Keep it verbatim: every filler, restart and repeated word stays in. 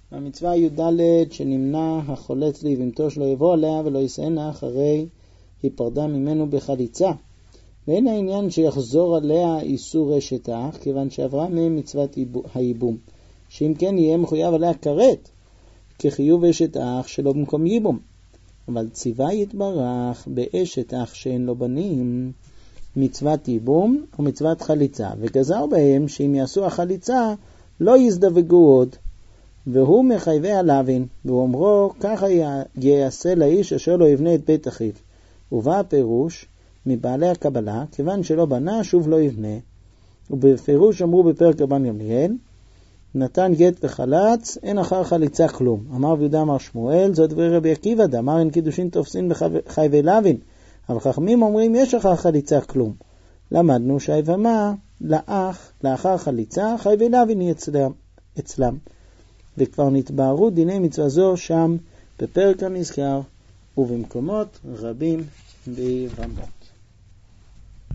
המצווה י"ד שנמנע החולץ לבהמתו שלא יבוא עליה ולא ישאנה אחרי היפרדה ממנו בחליצה. ואין העניין שיחזור עליה איסור אשת האח, כיוון שעברה מהם מצוות הייבום, שאם כן יהיה מחויב עליה כרת, כחיוב אשת האח שלא במקום ייבום. אבל ציווה יתברך באשת האח שאין לו בנים מצוות ייבום ומצוות חליצה, וגזר בהם שאם יעשו החליצה לא יזדווגו עוד, והוא מחייבי הלווין, ואומרו ככה יעשה לאיש אשר לא יבנה את בית אחיו. ובא הפירוש מבעלי הקבלה, כיוון שלא בנה שוב לא יבנה. ובפירוש אמרו בפרק רבן גמליאל, נתן גט וחלץ, אין אחר חליצה כלום. אמר ויהודה אמר שמואל, זאת דברי רבי עקיבא, דאמר אין קידושין תופסין בחייבי לווין, אבל חכמים אומרים יש אחר חליצה כלום. למדנו שהיבמה לאח לאחר חליצה חייבי לווין היא אצלם, אצלם. וכבר נתבהרו דיני מצווה זו שם בפרק הנזכר ובמקומות רבים ביבמה.